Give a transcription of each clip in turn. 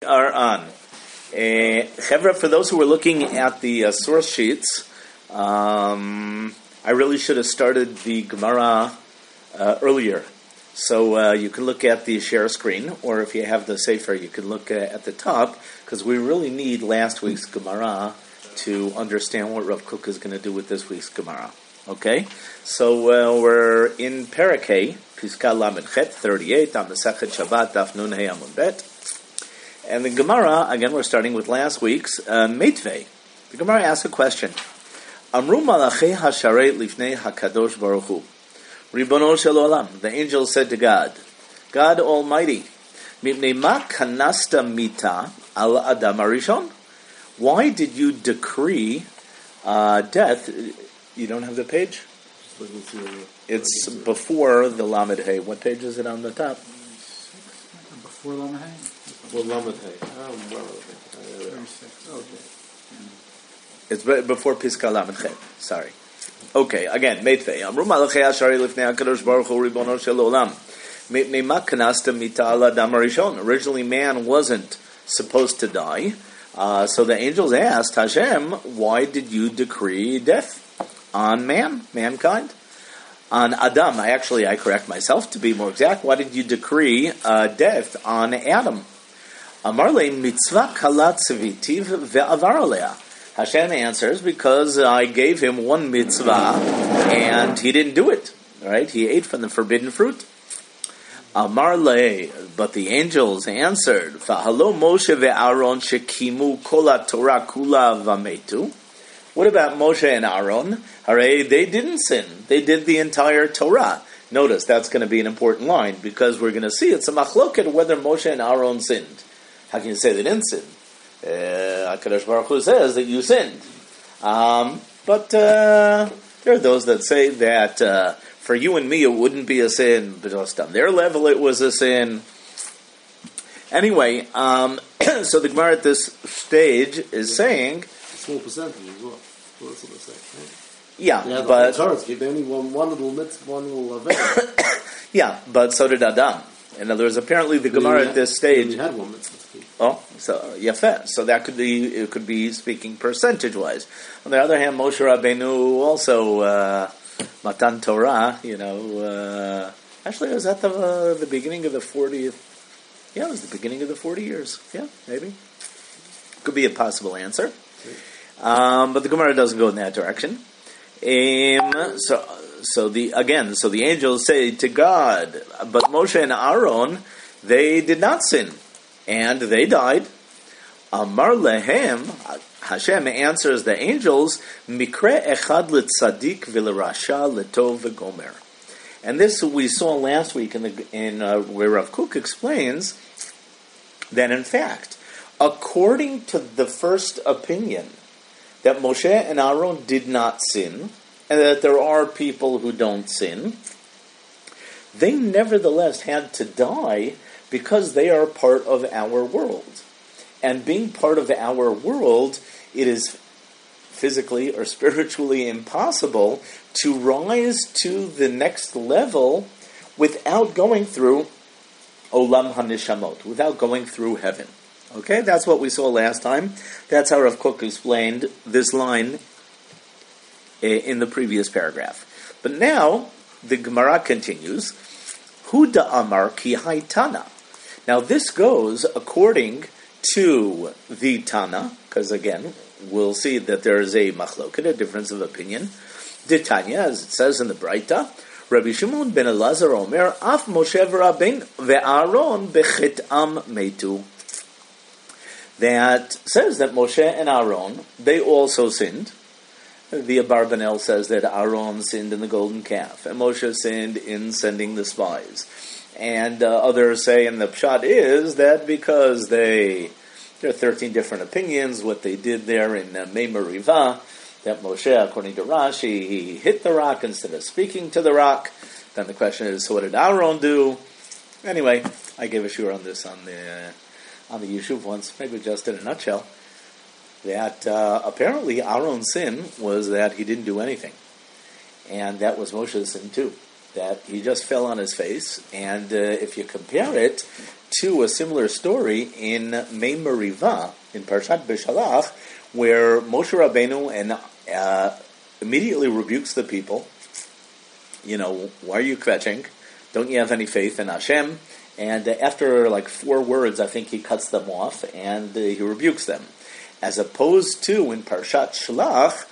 Are on. Chevra, for those who were looking at the source sheets, I really should have started the Gemara earlier. So you can look at the share screen, or if you have the Sefer, you can look at the top, because we really need last week's Gemara to understand what Rav Kook is going to do with this week's Gemara. Okay? So we're in Parakeh, Piska Lamed Chet 38, on the Sechet Shabbat, Daf Nun Hey Amud Bet. And the Gemara, again, we're starting with last week's Meitvei. The Gemara asks a question. Amru malachei hasharei lifnei hakadosh baruch hu. Ribono shel olam. The angel said to God, God Almighty, mipnei ma kanasta mita al adam harishon. Why did you decree death? You don't have the page? It's before the Lamed Hey. What page is it on the top? Before Lamed Hey? Well, Lamed Hey. Okay. It's before Piska Lamed Chet. Sorry. Okay, again, Meitvei. Amru malachei hashari lifnei hakadosh baruch hu ribono shel olam. Mipnei ma kanasta mita al adam harishon. Originally, man wasn't supposed to die. So the angels asked Hashem, why did you decree death on mankind? On Adam. I correct myself to be more exact. Why did you decree death on Adam? Amar le mitzvah kalat tzvitiv ve'avar alea. Hashem answers, because I gave him one mitzvah and he didn't do it. Right? He ate from the forbidden fruit. Amar le, but the angels answered, V'halo Moshe ve'Aaron shekimu kol Torah kula v'metu. What about Moshe and Aaron? Hooray, they didn't sin. They did the entire Torah. Notice, that's going to be an important line, because we're going to see it's a machloket whether Moshe and Aaron sinned. How can you say they didn't sin? HaKadosh Baruch Hu says that you sinned. But there are those that say that for you and me it wouldn't be a sin, but just on their level it was a sin. Anyway, so the Gemara at this stage is saying... Small percentage as well. Well, that's what they say, right? Yeah, but... They only one little event. Yeah, but so did Adam. In other words, apparently the Gemara at this stage... He had one mitzvah. Oh, so yafeh. So that could be, it could be speaking percentage-wise. On the other hand, Moshe Rabbeinu also, Matan Torah, actually it was at the beginning of the 40th, yeah, it was the beginning of the 40 years. Yeah, maybe. Could be a possible answer. But the Gemara doesn't go in that direction. So the angels say to God, but Moshe and Aaron, they did not sin, and they died. Amar lehem, Hashem answers the angels, mikre echad l'tzadik v'lerasha l'tov v'gomer. And this we saw last week in where Rav Kook explains that in fact, according to the first opinion, that Moshe and Aaron did not sin, and that there are people who don't sin, they nevertheless had to die because they are part of our world. And being part of our world, it is physically or spiritually impossible to rise to the next level without going through Olam HaNishamot, without going through heaven. Okay, that's what we saw last time. That's how Rav Kook explained this line in the previous paragraph. But now, the Gemara continues, Huda Amar Ki Haitana. Now this goes according to the Tana, because again, we'll see that there is a machloket, a difference of opinion. The Tanya, as it says in the Braita, Rabbi Shimon ben Elazar Omer, Af Moshe v'Rabbein ve'Aaron bechitam metu. That says that Moshe and Aaron, they also sinned. The Abarbanel says that Aaron sinned in the golden calf, and Moshe sinned in sending the spies. And others say, and the pshat is that because there are 13 different opinions, what they did there in Mei Merivah, that Moshe, according to Rashi, he hit the rock instead of speaking to the rock. Then the question is, so what did Aaron do? Anyway, I gave a shiur on this on the Yishuv once, maybe just in a nutshell, that apparently Aaron's sin was that he didn't do anything. And that was Moshe's sin too. that he just fell on his face. And if you compare it to a similar story in Mei Meriva, in Parshat Beshalach, where Moshe Rabbeinu immediately rebukes the people. Why are you kvetching? Don't you have any faith in Hashem? And after 4 words, I think he cuts them off and he rebukes them. As opposed to in Parshat Shlach,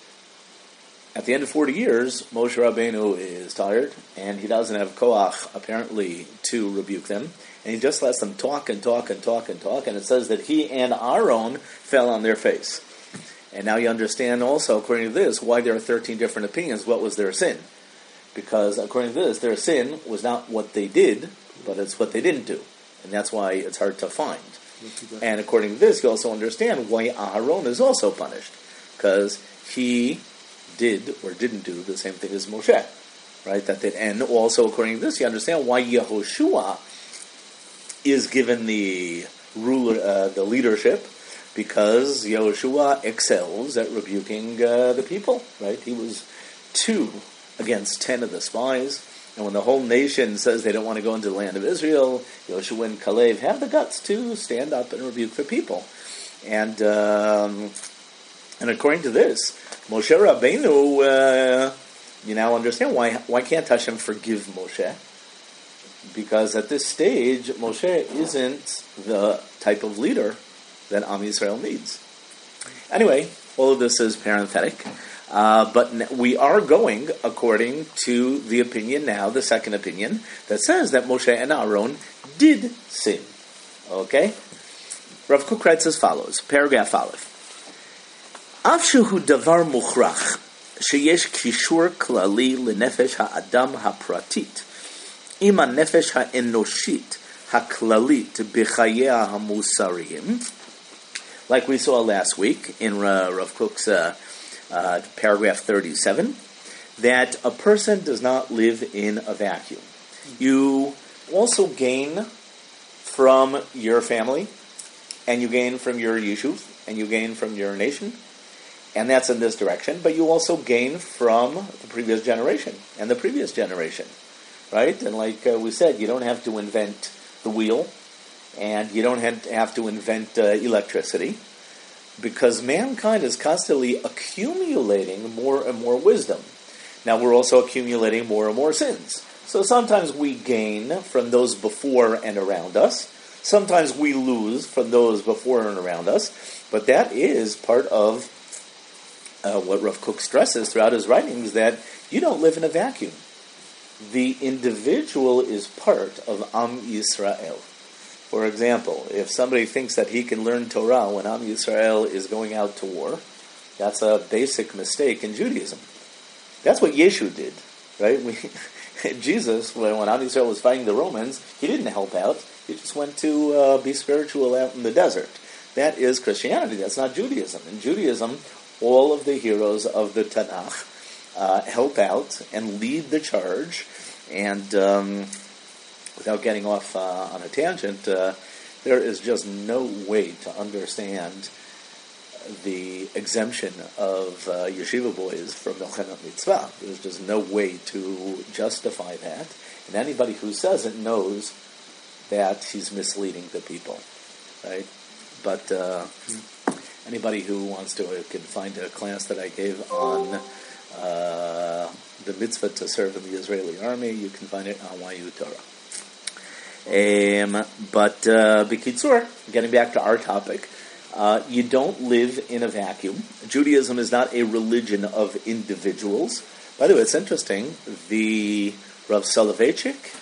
at the end of 40 years, Moshe Rabbeinu is tired and he doesn't have koach, apparently, to rebuke them. And he just lets them talk and talk and talk and talk. And it says that he and Aaron fell on their face. And now you understand also, according to this, why there are 13 different opinions. What was their sin? Because according to this, their sin was not what they did, but it's what they didn't do. And that's why it's hard to find. And according to this, you also understand why Aharon is also punished. Because he did or didn't do the same thing as Moshe. Right? And also according to this, you understand why Yehoshua is given the leadership, because Yehoshua excels at rebuking the people. Right? He was 2 against 10 of the spies. And when the whole nation says they don't want to go into the land of Israel, Yoshua and Kalev have the guts to stand up and rebuke the people. And according to this, Moshe Rabbeinu, you now understand why can't Hashem forgive Moshe? Because at this stage, Moshe isn't the type of leader that Am Yisrael needs. Anyway, all of this is parenthetic. But we are going according to the opinion now, the second opinion, that says that Moshe and Aaron did sin. Okay? Rav Kook writes as follows, paragraph Aleph. Af shehu davar mukhrach, sheyesh kishur klali lenefesh ha'adam ha'pratit, im ha'nefesh ha'enoshit ha'klalit b'chayea ha'musariyim, like we saw last week in Rav Kook's paragraph 37, that a person does not live in a vacuum. You also gain from your family, and you gain from your yeshuv, and you gain from your nation, and that's in this direction, but you also gain from the previous generation, and the previous generation, right? And like we said, you don't have to invent the wheel, and you don't have to invent electricity, because mankind is constantly accumulating more and more wisdom. Now we're also accumulating more and more sins. So sometimes we gain from those before and around us. Sometimes we lose from those before and around us. But that is part of what Rav Kook stresses throughout his writings, that you don't live in a vacuum. The individual is part of Am Yisrael. For example, if somebody thinks that he can learn Torah when Am Yisrael is going out to war, that's a basic mistake in Judaism. That's what Yeshu did, right? Jesus, when Am Yisrael was fighting the Romans, he didn't help out. He just went to be spiritual out in the desert. That is Christianity. That's not Judaism. In Judaism, all of the heroes of the Tanakh help out and lead the charge, and without getting off on a tangent, there is just no way to understand the exemption of yeshiva boys from Melchemet Mitzvah. There's just no way to justify that. And anybody who says it knows that he's misleading the people, right? But anybody who wants to can find a class that I gave on the mitzvah to serve in the Israeli army. You can find it on YU Torah. But B'kitzur, getting back to our topic, you don't live in a vacuum. Judaism is not a religion of individuals. By the way, it's interesting, the Rav Soloveitchik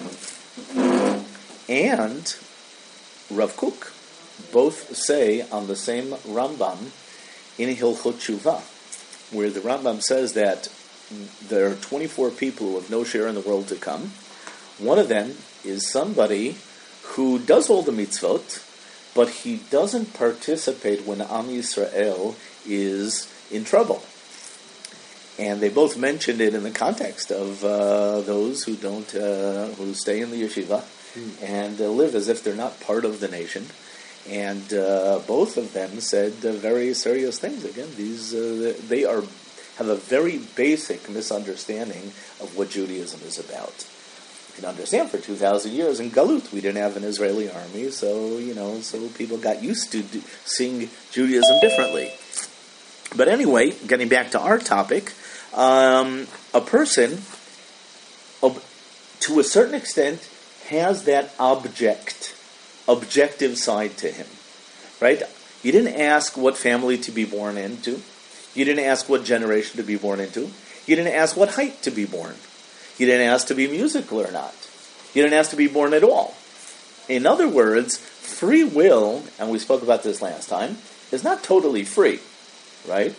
and Rav Kook both say on the same Rambam in Hilchot Tshuva, where the Rambam says that there are 24 people who have no share in the world to come. One of them is somebody who does all the mitzvot, but he doesn't participate when Am Yisrael is in trouble. And they both mentioned it in the context of those who don't, who stay in the yeshiva and live as if they're not part of the nation. And both of them said very serious things. Again, these they have a very basic misunderstanding of what Judaism is about. You can understand for 2,000 years in Galut, we didn't have an Israeli army, so people got used to seeing Judaism differently. But anyway, getting back to our topic, a person, to a certain extent, has that objective side to him, right? You didn't ask what family to be born into. You didn't ask what generation to be born into. You didn't ask what height to be born. You didn't ask to be musical or not. You didn't ask to be born at all. In other words, free will, and we spoke about this last time, is not totally free, right?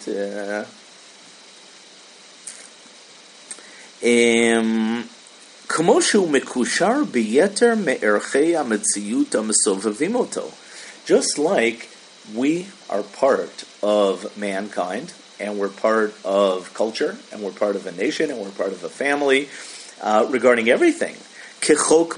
Just like we are part of mankind, and we're part of culture, and we're part of a nation, and we're part of a family, regarding everything. That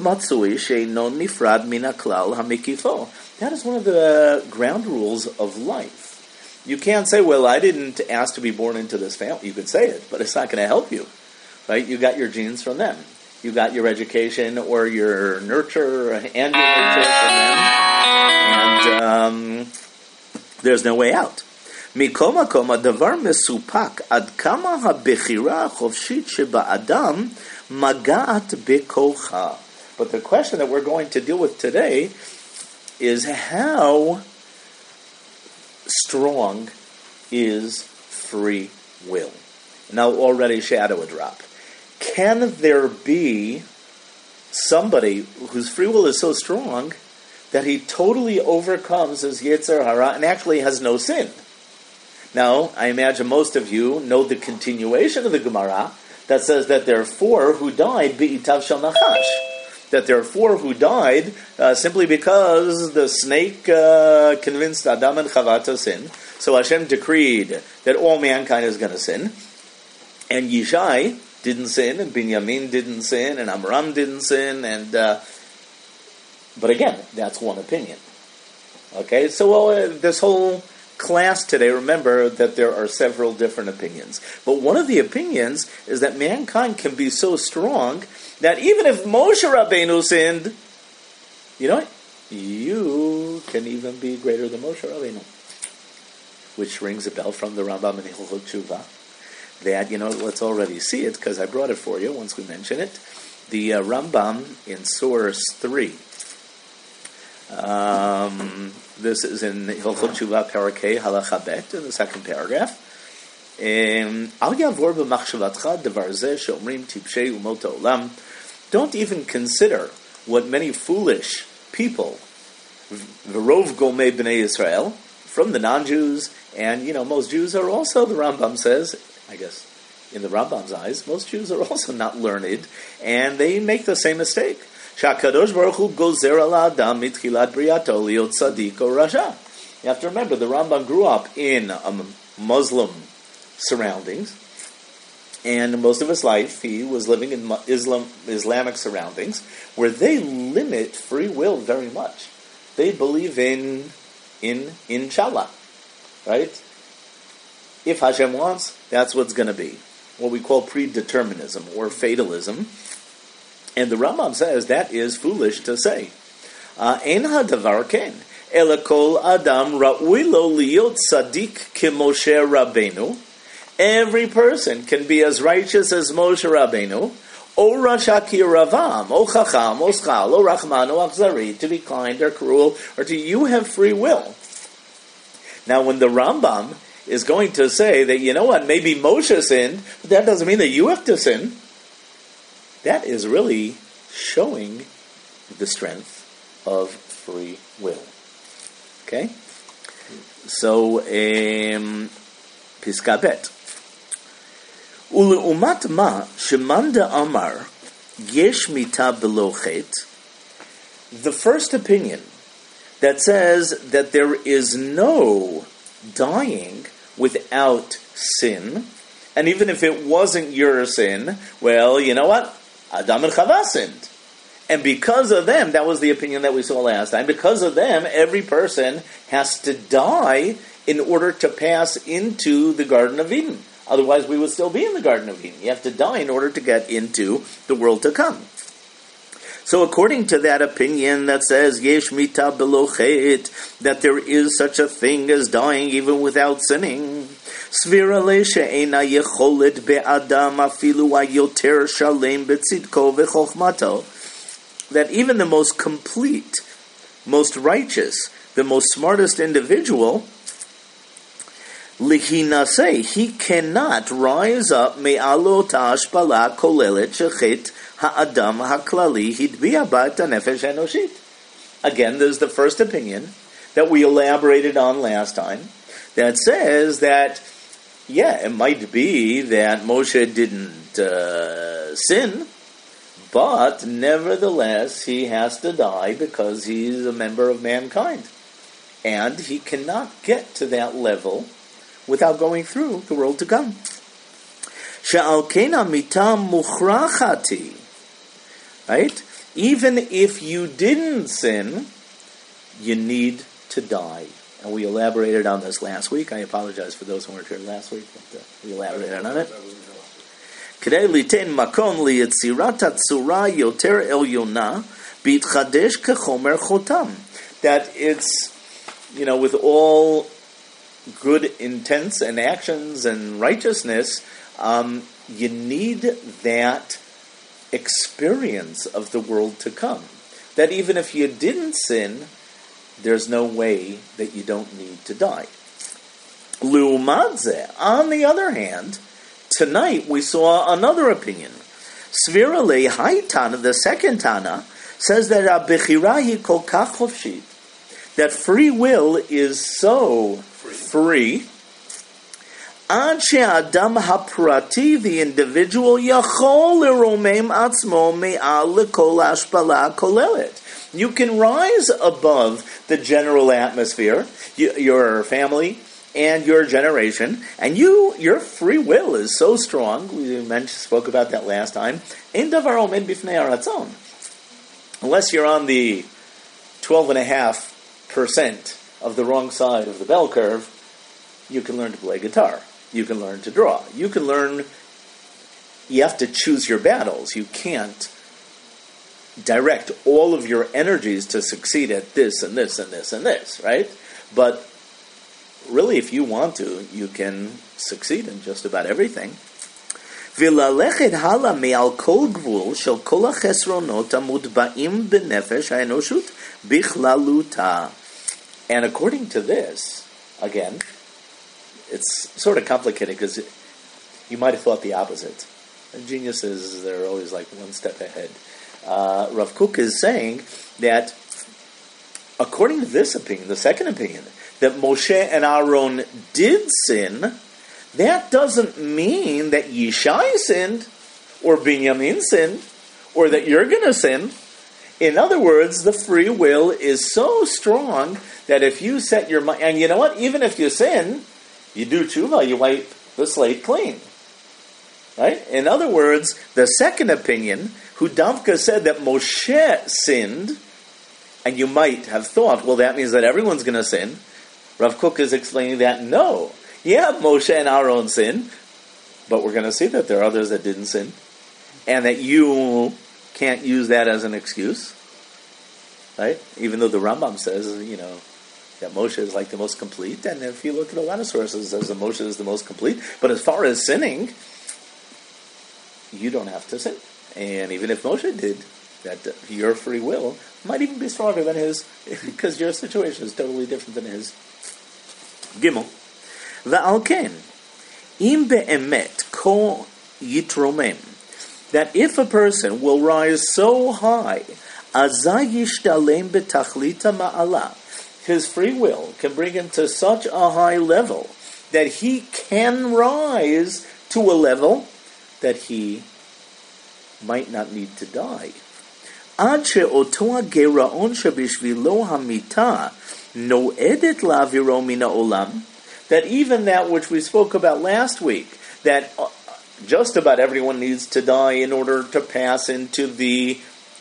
is one of the ground rules of life. You can't say, well, I didn't ask to be born into this family. You could say it, but it's not going to help you. Right? You got your genes from them. You got your education or your nurture and your nurture from them. And there's no way out. Mikoma koma davar mesupak ad kama habechira chofshit sheba'adam magaat bekocha. But the question that we're going to deal with today is how strong is free will? And I'll already shadow a drop. Can there be somebody whose free will is so strong that he totally overcomes his Yetzer Hara and actually has no sin? Now, I imagine most of you know the continuation of the Gemara that says that there are 4 who died be'itav shel nachash. That there are 4 who died simply because the snake convinced Adam and Chava to sin. So Hashem decreed that all mankind is going to sin. And Yishai didn't sin, and Binyamin didn't sin, and Amram didn't sin, and but again, that's one opinion. Okay, so this whole class today, remember that there are several different opinions. But one of the opinions is that mankind can be so strong that even if Moshe Rabbeinu sinned, you know what? You can even be greater than Moshe Rabbeinu. Which rings a bell from the Rambam in Hilchot Tshuva. That, let's already see it, because I brought it for you once we mention it. The Rambam in Source 3. This is in Hilchot Tshuva Parakeh Halacha Bet, in the second paragraph. Al yavor b'machshavatcha devar zeh she'omrim tipshei umot ha'olam. Don't even consider what many foolish people, v'rov gomei b'nei Yisrael, from the non-Jews, and most Jews are also, the Rambam says, I guess, in the Rambam's eyes, most Jews are also not learned, and they make the same mistake. Shakadosh Baruch Hu gozer al adam mitchilat briyato liot tzadik or rasha. You have to remember, the Rambam grew up in Muslim surroundings, and most of his life he was living in Islamic surroundings, where they limit free will very much. They believe in inshallah, right? If Hashem wants, that's what's going to be. What we call predeterminism or fatalism. And the Rambam says that is foolish to say. Ein hadavar ken. Ela kol adam ra'ui lo liot tzadik k'Moshe Rabbeinu. Every person can be as righteous as Moshe Rabbeinu. O rasha ki ravam, o chacham, o schal, o rachman, o achzari, to be kind or cruel, or to you have free will. Now when the Rambam is going to say that, maybe Moshe sinned, but that doesn't mean that you have to sin. That is really showing the strength of free will. Okay? So, Piska Bet. U'leumat ma shemanda amar yesh mita belo chet. The first opinion that says that there is no dying without sin, and even if it wasn't your sin, well, you know what? Adam and Chava sinned. And because of them, that was the opinion that we saw last time, because of them, every person has to die in order to pass into the Garden of Eden. Otherwise, we would still be in the Garden of Eden. You have to die in order to get into the world to come. So according to that opinion that says, Yesh mita belo chet, that there is such a thing as dying even without sinning, Svira le she'ena yecholet be'adam afilu ayoter shalem betzidko v'chochmato, that even the most complete, most righteous, the most smartest individual, lihinase, he cannot rise up me'alot ha'ashpala kolelet shechet ha'adam ha'klali hidbiya bat ha'nefesh enoshit. Again, there's the first opinion that we elaborated on last time that says that, yeah, it might be that Moshe didn't sin, but nevertheless he has to die because he's a member of mankind. And he cannot get to that level without going through the world to come. She'al kena mitam muchrachati. Right? Even if you didn't sin, you need to die. And we elaborated on this last week. I apologize for those who weren't here last week, but we elaborated on it. K'dei liten makom li'etzirat hatzura yoter elyona b'itchadesh kechomer chotam. That it's, with all good intents and actions and righteousness, you need that experience of the world to come. That even if you didn't sin, there's no way that you don't need to die. L'umadze, on the other hand, tonight we saw another opinion. Svira le Haitana, the second Tana, says that Bechira hi kol kach chofshit, that free will is so free. Ad she'adam haprati, the individual, yachol leromem atzmo me'al lekol hashpala kolelet. You can rise above the general atmosphere, your family and your generation, and your free will is so strong. We spoke about that last time. Ein davar omed bifnei haratzon. Unless you're on the 12.5% of the wrong side of the bell curve, you can learn to play guitar. You can learn to draw. You can learn. You have to choose your battles. You can't direct all of your energies to succeed at this and this and this and this, right? But really, if you want to, you can succeed in just about everything. V'lalechet hala me'al kol gvul shel kol hachesronot hamutba'im b'nefesh ha'enoshut bichlaluta. And according to this, again, it's sort of complicated because you might have thought the opposite. Geniuses, they're always like one step ahead. Rav Kook is saying that according to this opinion, the second opinion, that Moshe and Aaron did sin, that doesn't mean that Yishai sinned, or Binyamin sinned, or that you're going to sin. In other words, the free will is so strong that if you set your mind, and you know what, even if you sin, you do tshuva, you wipe the slate clean. Right? In other words, the second opinion, who Davka said that Moshe sinned, and you might have thought, well, that means that everyone's going to sin. Rav Kook is explaining that no. Yeah, Moshe and Aaron sinned, but we're going to see that there are others that didn't sin, and that you can't use that as an excuse. Right? Even though the Rambam says, that Moshe is like the most complete, and if you look at a lot of sources, it says that Moshe is the most complete. But as far as sinning, you don't have to sin. And even if Moshe did, that your free will might even be stronger than his, because your situation is totally different than his. Gimel. V'al ken, im be'emet ko yitromem, that if a person will rise so high, azay yishtalem betachlita ma'ala, his free will can bring him to such a high level that he can rise to a level that he might not need to die. Ad she'oto hageraon shebishvilo hamita noedet la'aviro min ha'olam, that even that which we spoke about last week, that just about everyone needs to die in order to pass into the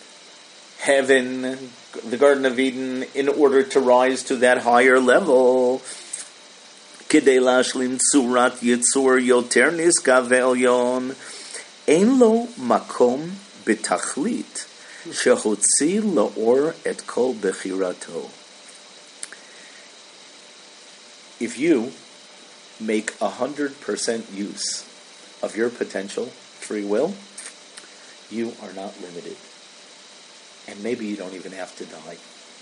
heaven, the Garden of Eden, in order to rise to that higher level. כדי להשלים צורת יצור יותר נשגב ועליון, אין לו מקום בתכלית שהוציא לאור את כל בחירתו. If you make 100% use of your potential, free will, you are not limited. And maybe you don't even have to die.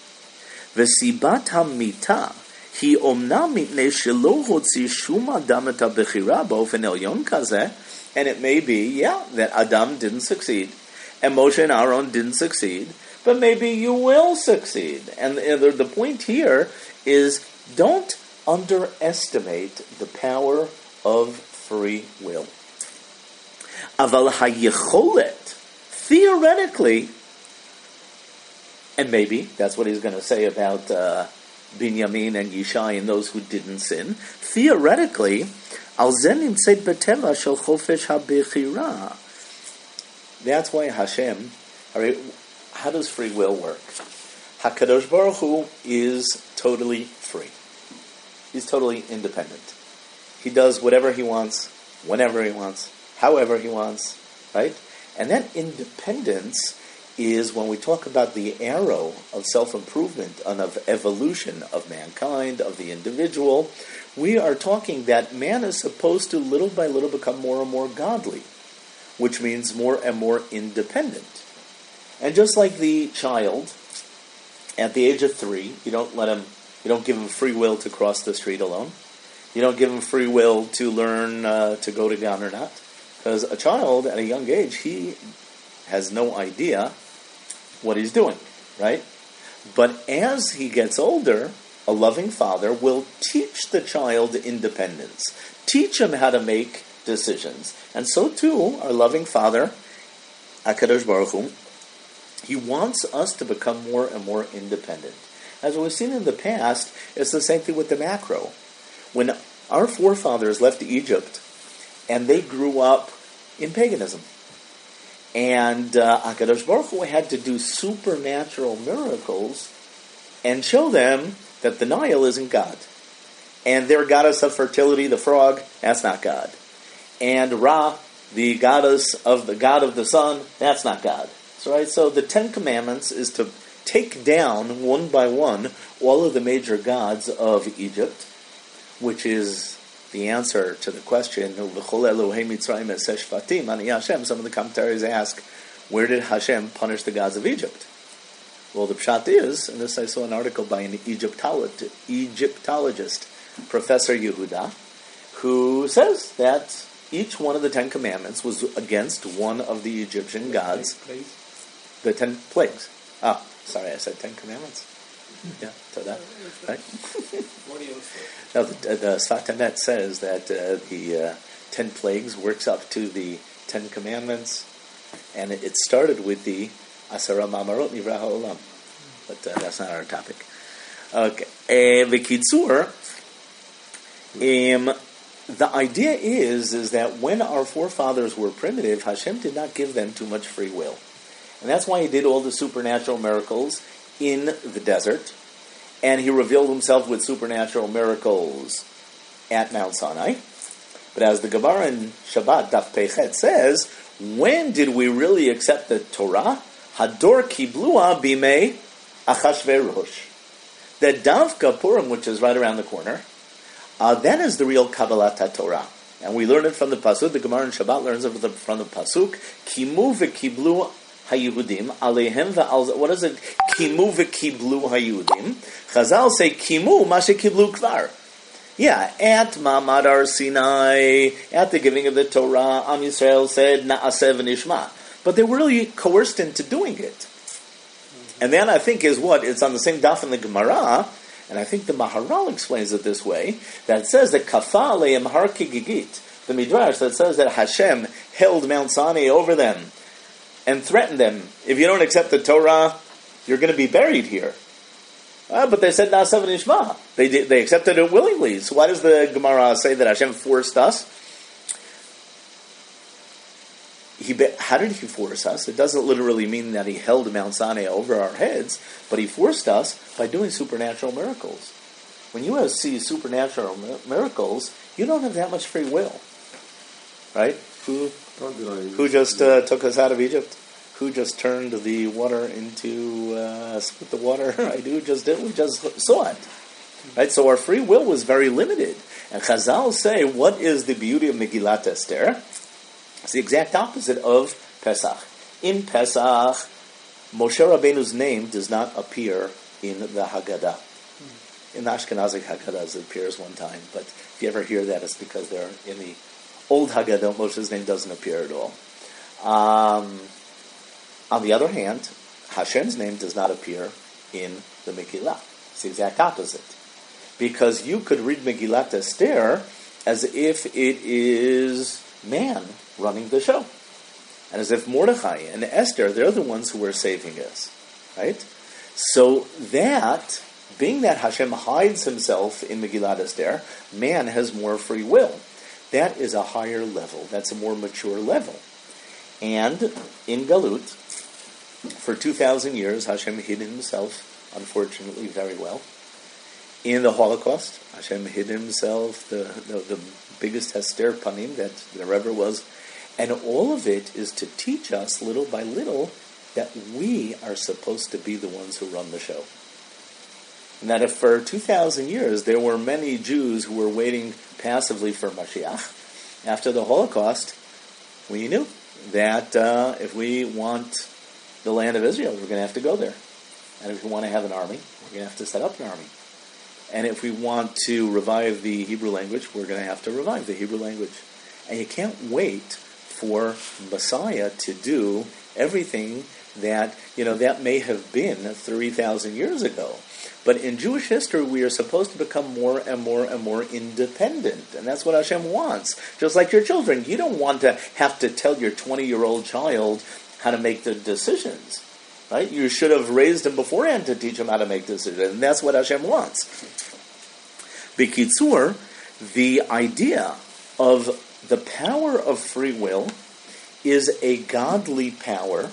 וסיבת המיתה היא אומנם מפני שלא הוציא שום אדם את הבחירה באופן עליון כזה, and it may be, that Adam didn't succeed, and Moshe and Aaron didn't succeed, but maybe you will succeed. And the point here is, don't underestimate the power of free will. אבל היכולת, theoretically, and maybe that's what he's going to say about Binyamin and Yishai and those who didn't sin, theoretically, על זה נמצאת בטבע של חופש הבחירה. That's why Hashem, how does free will work? HaKadosh Baruch Hu is totally free. He's totally independent. He does whatever he wants, whenever he wants, however he wants, right? And that independence is when we talk about the arrow of self-improvement and of evolution of mankind, of the individual, we are talking that man is supposed to little by little become more and more godly, which means more and more independent. And just like the child, at the age of 3, you don't give him free will to cross the street alone. You don't give him free will to learn to go to Gan or not. Because a child at a young age, he has no idea what he's doing, right? But as he gets older, a loving father will teach the child independence, teach him how to make decisions. And so too, our loving Father, HaKadosh Baruch Hu, he wants us to become more and more independent. As we've seen in the past, it's the same thing with the macro. When our forefathers left Egypt, and they grew up in paganism, and HaKadosh Baruch Hu had to do supernatural miracles and show them that the Nile isn't God. And their goddess of fertility, the frog, that's not God. And Ra, the goddess of the god of the sun, that's not God. So the Ten Commandments is to take down, one by one, all of the major gods of Egypt, which is the answer to the question, some of the commentaries ask, where did Hashem punish the gods of Egypt? Well, the pshat is, and this I saw an article by an Egyptologist, Professor Yehuda, who says that each one of the 10 Commandments was against one of the Egyptian gods. The 10 plagues. Ah, sorry, I said 10 Commandments. Yeah, so that, right? Now, the Sfat Emet says that the 10 plagues works up to the 10 Commandments, and it started with the Asara Mamarot Nivra Ha'olam. But that's not our topic. Okay. V'kitzur, the idea is that when our forefathers were primitive, Hashem did not give them too much free will. And that's why he did all the supernatural miracles in the desert. And he revealed himself with supernatural miracles at Mount Sinai. But as the Gemara in Shabbat, Daf Peichet, says, when did we really accept the Torah? Hador kiblua bimei Achashverosh. The Davka Purim, which is right around the corner, that is the real Kabbalat HaTorah. And we learn it from the Pasuk. The Gemara in Shabbat learns it from the Pasuk. Kimu v'kiblu hayudim alehem v'al. What is it? Kimu v'kiblu hayudim. Chazal say kimu mashe kiblu kvar. Yeah, at Ma'amad Har Sinai, at the giving of the Torah, Am Yisrael said Na'aseh v'nishma. But they were really coerced into doing it. And then I think is what? It's on the same daf in the Gemara, and I think the Maharal explains it this way, that it says that Kafa aleim har kigigit, the Midrash that says that Hashem held Mount Sinai over them and threatened them, if you don't accept the Torah, you're going to be buried here. But they said Na'aseh v'nishma. They accepted it willingly. So why does the Gemara say that Hashem forced us? How did he force us? It doesn't literally mean that he held Mount Sinai over our heads, but he forced us by doing supernatural miracles. when you see supernatural miracles, you don't have that much free will, right? Who just took us out of Egypt? Who just turned the water into split the water? Right? Who just did? We just saw it, right? So our free will was very limited. And Chazal say, what is the beauty of Megillat Esther? It's the exact opposite of Pesach. In Pesach, Moshe Rabbeinu's name does not appear in the Haggadah. In the Ashkenazic Haggadah, it appears one time, but if you ever hear that, it's because they're in the old Haggadah, Moshe's name doesn't appear at all. On the other hand, Hashem's name does not appear in the Megillah. It's the exact opposite. Because you could read Megillat Esther as if it is man running the show. And as if Mordechai and Esther, they're the ones who are saving us. Right? So that, being that Hashem hides himself in Megillat Esther, man has more free will. That is a higher level. That's a more mature level. And in Galut, for 2,000 years, Hashem hid himself, unfortunately, very well. In the Holocaust, Hashem hid himself, the biggest Hester Panim that there ever was. And all of it is to teach us, little by little, that we are supposed to be the ones who run the show. And that if for 2,000 years there were many Jews who were waiting passively for Mashiach, after the Holocaust, we knew that if we want the land of Israel, we're going to have to go there. And if we want to have an army, we're going to have to set up an army. And if we want to revive the Hebrew language, we're going to have to revive the Hebrew language. And you can't wait for Messiah to do everything that, that may have been 3,000 years ago. But in Jewish history, we are supposed to become more and more and more independent. And that's what Hashem wants. Just like your children. You don't want to have to tell your 20-year-old child how to make the decisions. Right? You should have raised him beforehand to teach him how to make decisions. And that's what Hashem wants. B'kitzur, the idea of the power of free will is a godly power.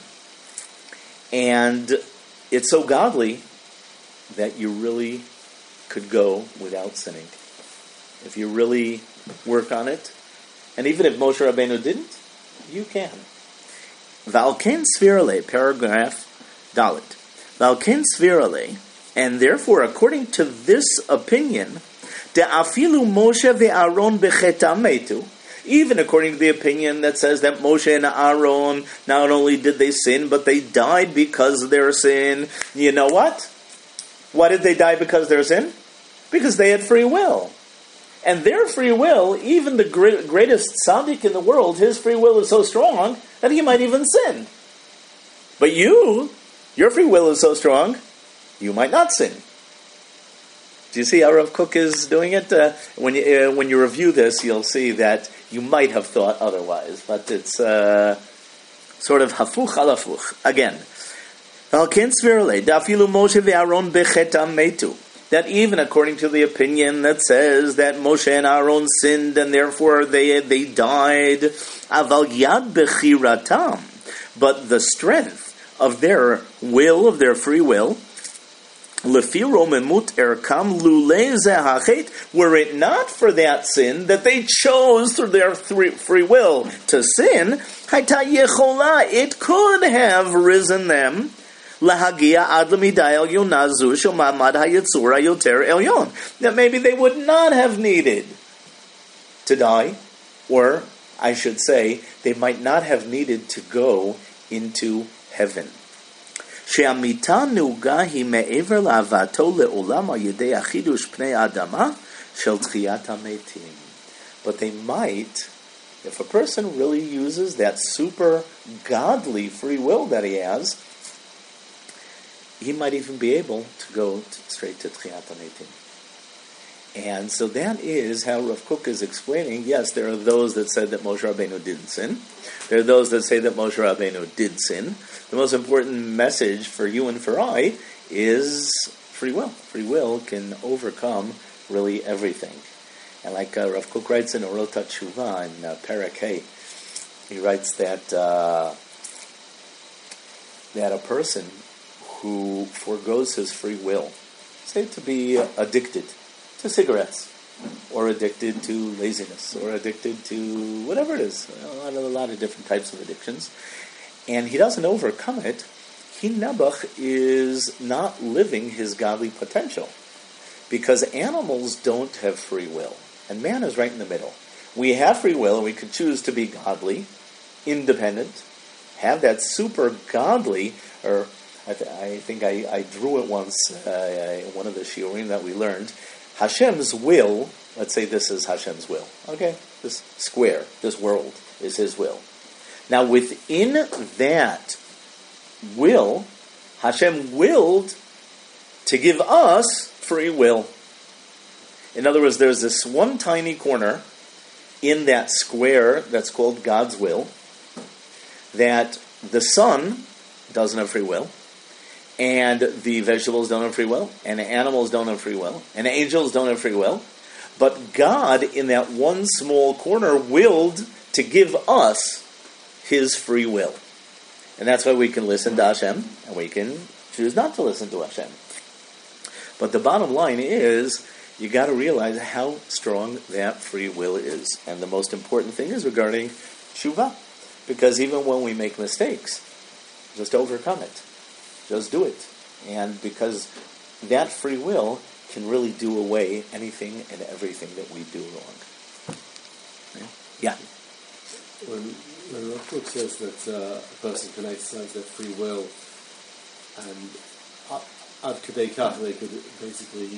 And it's so godly that you really could go without sinning. If you really work on it, and even if Moshe Rabbeinu didn't, you can. Valken Svirale, paragraph Dalit. Valken Svirale, and therefore, according to this opinion, De'afilu Moshe ve'Aaron b'chetam metu, even according to the opinion that says that Moshe and Aaron, not only did they sin, but they died because of their sin. You know what? Why did they die because of their sin? Because they had free will. And their free will, even the greatest tzaddik in the world, his free will is so strong that he might even sin. But your free will is so strong, you might not sin. Do you see how Rav Kook is doing it? When you review this, you'll see that you might have thought otherwise. But it's sort of hafuch al hafuch. Again, that even according to the opinion that says that Moshe and Aaron sinned and therefore they died, but the strength of their will, of their free will, were it not for that sin that they chose through their free will to sin, it could have risen them that maybe they would not have needed to die, or I should say, they might not have needed to go into heaven. But they might, if a person really uses that super godly free will that he has, he might even be able to go straight to Tchiyat HaMeitim. And so that is how Rav Kook is explaining. Yes, there are those that said that Moshe Rabbeinu didn't sin. There are those that say that Moshe Rabbeinu did sin. The most important message for you and for I is free will. Free will can overcome really everything. And like Rav Kook writes in Orot HaTshuvah in Perek Hey, he writes that a person who forgoes his free will, say to be addicted to cigarettes, or addicted to laziness, or addicted to whatever it is, a lot of different types of addictions, and he doesn't overcome it, he Nebuch is not living his godly potential. Because animals don't have free will, and man is right in the middle. We have free will, and we could choose to be godly, independent, have that super godly, or I think I drew it once, one of the shiurim that we learned, Hashem's will, let's say this is Hashem's will, okay? This square, this world is his will. Now within that will, Hashem willed to give us free will. In other words, there's this one tiny corner in that square that's called God's will, that the sun doesn't have free will, and the vegetables don't have free will, and the animals don't have free will, and the angels don't have free will, but God, in that one small corner, willed to give us his free will. And that's why we can listen to Hashem, and we can choose not to listen to Hashem. But the bottom line is, you got to realize how strong that free will is. And the most important thing is regarding tshuva. Because even when we make mistakes, just overcome it. Just do it. And because that free will can really do away anything and everything that we do wrong. Yeah. When Rav Kook says that a person can exercise their free will, and ad kadei kach, they could basically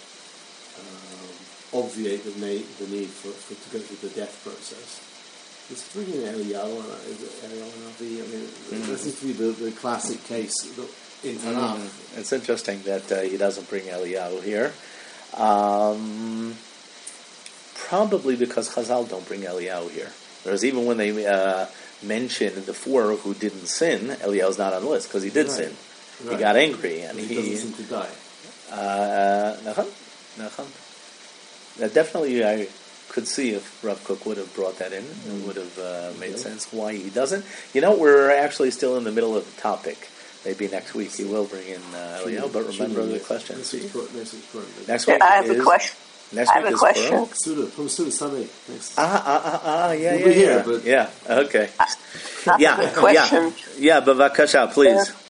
obviate the need for to go through the death process. It's bringing Eliyahu and Avi. I mean, that seems to be the classic case in Tanakh. It's interesting that he doesn't bring Eliyahu here. Probably because Chazal don't bring Eliyahu here. Whereas even when they mention the four who didn't sin, Eliyahu's not on the list because he did sin. Right. He got angry and he doesn't seem to die. Nachan. Definitely, I could see if Rav Kook would have brought that in. It would have made sense why he doesn't. You know, we're actually still in the middle of the topic. Maybe next week he will bring in Eliyahu, but remember the question. Next week I have a question. Next week is question. From Suda Sunday. Yeah, okay. I have a question. Yeah, bavakasha, please.